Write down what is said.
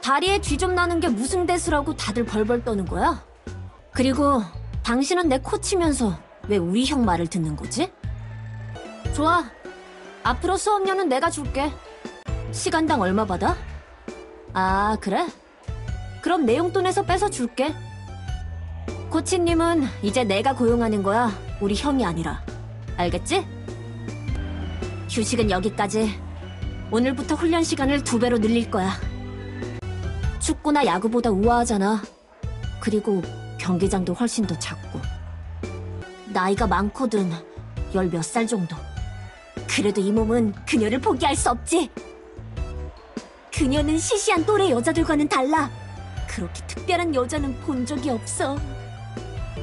다리에 쥐 좀 나는 게 무슨 대수라고 다들 벌벌 떠는 거야? 그리고 당신은 내 코치면서 왜 우리 형 말을 듣는 거지? 좋아. 앞으로 수업료는 내가 줄게. 시간당 얼마 받아? 아, 그래? 그럼 내 용돈에서 빼서 줄게. 코치님은 이제 내가 고용하는 거야. 우리 형이 아니라. 알겠지? 휴식은 여기까지. 오늘부터 훈련 시간을 2배로 늘릴 거야. 축구나 야구보다 우아하잖아. 그리고 경기장도 훨씬 더 작고. 나이가 많거든. 10몇 살 정도. 그래도 이 몸은 그녀를 포기할 수 없지. 그녀는 시시한 또래 여자들과는 달라. 그렇게 특별한 여자는 본 적이 없어.